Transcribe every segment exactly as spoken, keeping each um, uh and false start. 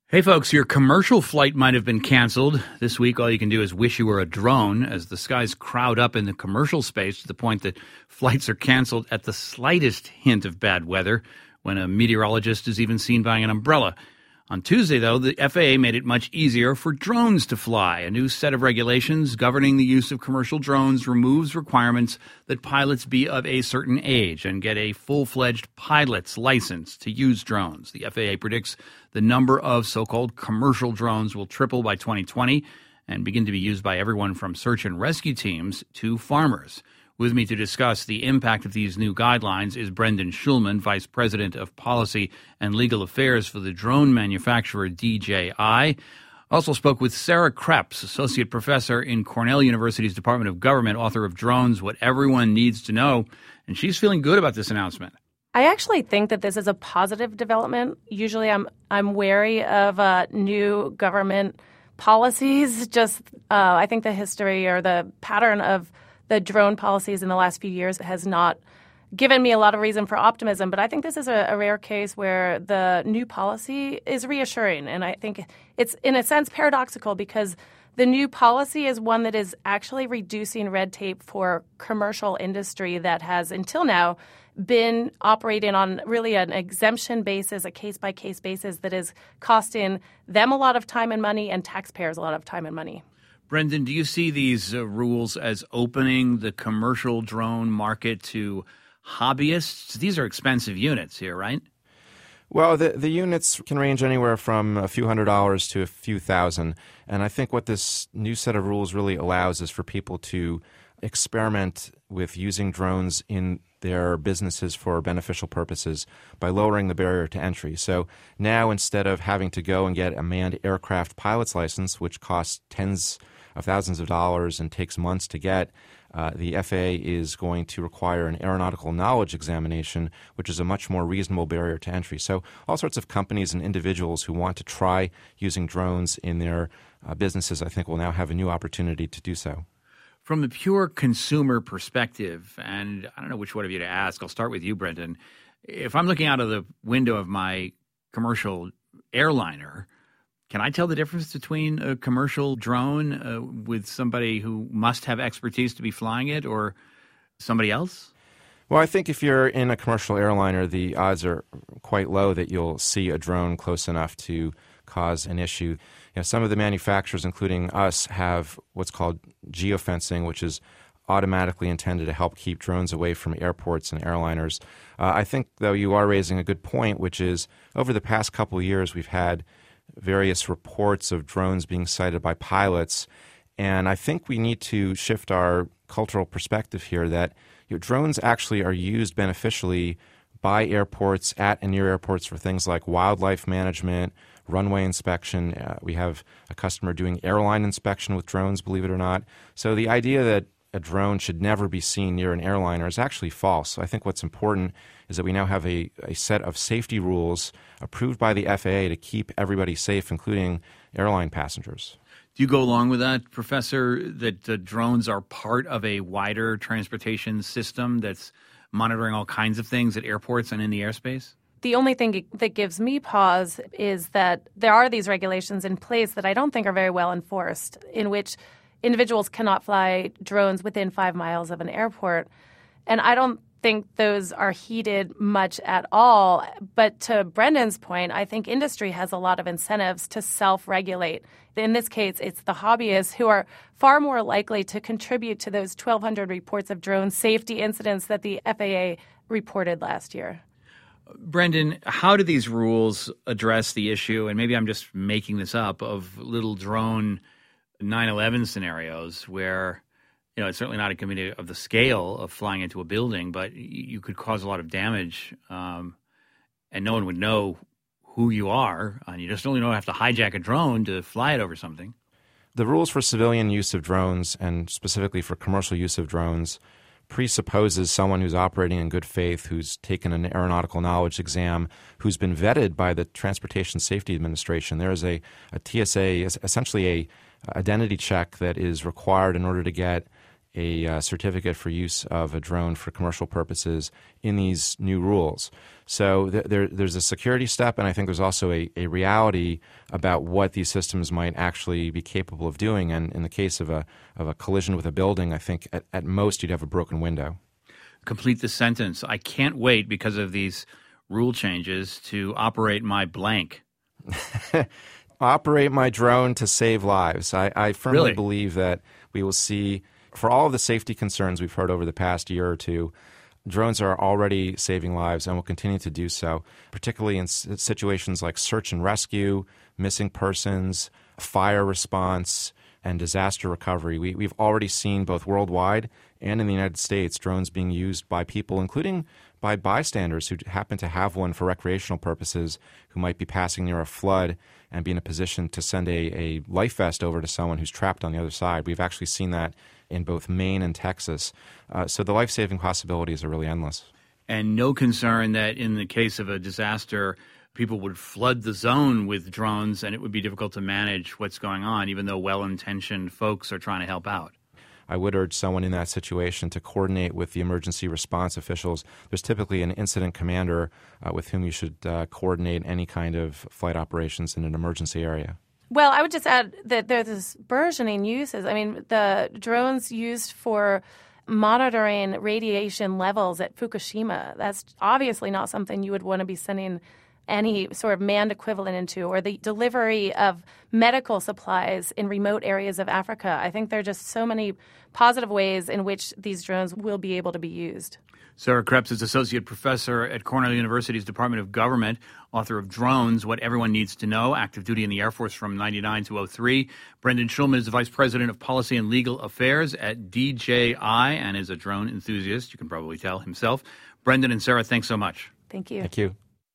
Hey folks, your commercial flight might have been canceled. This week all you can do is wish you were a drone as the skies crowd up in the commercial space to the point that flights are canceled at the slightest hint of bad weather, when a meteorologist is even seen buying an umbrella. On Tuesday, though, the F A A made it much easier for drones to fly. A new set of regulations governing the use of commercial drones removes requirements that pilots be of a certain age and get a full-fledged pilot's license to use drones. The F A A predicts the number of so-called commercial drones will triple by twenty twenty and begin to be used by everyone from search and rescue teams to farmers. With me to discuss the impact of these new guidelines is Brendan Schulman, Vice President of Policy and Legal Affairs for the drone manufacturer D J I. Also spoke with Sarah Kreps, Associate Professor in Cornell University's Department of Government, author of Drones, What Everyone Needs to Know, and she's feeling good about this announcement. I actually think that this is a positive development. Usually I'm I'm wary of uh, new government policies. Just uh, I think the history or the pattern of the drone policies in the last few years has not given me a lot of reason for optimism. But I think this is a, a rare case where the new policy is reassuring. And I think it's, in a sense, paradoxical because the new policy is one that is actually reducing red tape for commercial industry that has, until now, been operating on really an exemption basis, a case-by-case basis that is costing them a lot of time and money and taxpayers a lot of time and money. Brendan, do you see these uh, rules as opening the commercial drone market to hobbyists? These are expensive units here, right? Well, the, the units can range anywhere from a few hundred dollars to a few thousand. And I think what this new set of rules really allows is for people to experiment with using drones in their businesses for beneficial purposes by lowering the barrier to entry. So now instead of having to go and get a manned aircraft pilot's license, which costs tens of thousands of dollars and takes months to get, uh, the F A A is going to require an aeronautical knowledge examination, which is a much more reasonable barrier to entry. So all sorts of companies and individuals who want to try using drones in their uh, businesses, I think, will now have a new opportunity to do so. From the pure consumer perspective, and I don't know which one of you to ask, I'll start with you, Brendan. If I'm looking out of the window of my commercial airliner, can I tell the difference between a commercial drone uh, with somebody who must have expertise to be flying it or somebody else? Well, I think if you're in a commercial airliner, the odds are quite low that you'll see a drone close enough to cause an issue. You know, some of the manufacturers, including us, have what's called geofencing, which is automatically intended to help keep drones away from airports and airliners. Uh, I think, though, you are raising a good point, which is over the past couple of years, we've had various reports of drones being sighted by pilots, and I think we need to shift our cultural perspective here that you know, drones actually are used beneficially by airports, at and near airports for things like wildlife management, runway inspection. Uh, we have a customer doing airline inspection with drones, believe it or not. So the idea that a drone should never be seen near an airliner is actually false. So I think what's important is that we now have a, a set of safety rules approved by the F A A to keep everybody safe, including airline passengers. Do you go along with that, Professor, that uh, drones are part of a wider transportation system that's monitoring all kinds of things at airports and in the airspace? The only thing that gives me pause is that there are these regulations in place that I don't think are very well enforced, in which individuals cannot fly drones within five miles of an airport. And I don't think those are heeded much at all. But to Brendan's point, I think industry has a lot of incentives to self-regulate. In this case, it's the hobbyists who are far more likely to contribute to those twelve hundred reports of drone safety incidents that the F A A reported last year. Brendan, how do these rules address the issue, and maybe I'm just making this up, of little drone nine eleven scenarios where, you know, it's certainly not a community of the scale of flying into a building, but you could cause a lot of damage, um, and no one would know who you are, and you just only don't have to hijack a drone to fly it over something. The rules for civilian use of drones, and specifically for commercial use of drones, presupposes someone who's operating in good faith, who's taken an aeronautical knowledge exam, who's been vetted by the Transportation Safety Administration. There is a, a T S A, essentially a identity check that is required in order to get a uh, certificate for use of a drone for commercial purposes in these new rules. So th- there, there's a security step, and I think there's also a, a reality about what these systems might actually be capable of doing. And in the case of a of a collision with a building, I think at, at most you'd have a broken window. Complete the sentence. I can't wait because of these rule changes to operate my blank. Operate my drone to save lives. I, I firmly Really? believe that we will see, for all of the safety concerns we've heard over the past year or two, drones are already saving lives and will continue to do so, particularly in s- situations like search and rescue, missing persons, fire response, and disaster recovery. We, we've already seen both worldwide and in the United States drones being used by people, including by bystanders who happen to have one for recreational purposes, who might be passing near a flood and be in a position to send a, a life vest over to someone who's trapped on the other side. We've actually seen that in both Maine and Texas. Uh, so the life-saving possibilities are really endless. And no concern that in the case of a disaster, people would flood the zone with drones and it would be difficult to manage what's going on, even though well-intentioned folks are trying to help out. I would urge someone in that situation to coordinate with the emergency response officials. There's typically an incident commander uh, with whom you should uh, coordinate any kind of flight operations in an emergency area. Well, I would just add that there's this burgeoning uses. I mean, the drones used for monitoring radiation levels at Fukushima, that's obviously not something you would want to be sending any sort of manned equivalent into, or the delivery of medical supplies in remote areas of Africa. I think there are just so many positive ways in which these drones will be able to be used. Sarah Krebs is Associate Professor at Cornell University's Department of Government, author of Drones, What Everyone Needs to Know, active duty in the Air Force from ninety-nine to oh three. Brendan Schulman is the Vice President of Policy and Legal Affairs at D J I and is a drone enthusiast. You can probably tell himself. Brendan and Sarah, thanks so much. Thank you. Thank you.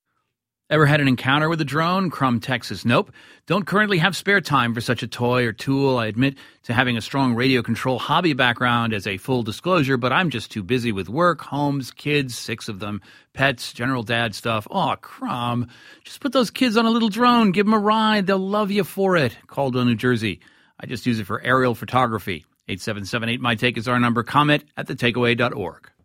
Ever had an encounter with a drone? Crum, Texas. Nope. Don't currently have spare time for such a toy or tool. I admit to having a strong radio control hobby background as a full disclosure, but I'm just too busy with work, homes, kids, six of them, pets, general dad stuff. Oh, Crum. Just put those kids on a little drone. Give them a ride. They'll love you for it. Caldwell, New Jersey. I just use it for aerial photography. eight seven seven eight, my take is our number. Comment at the takeaway dot org.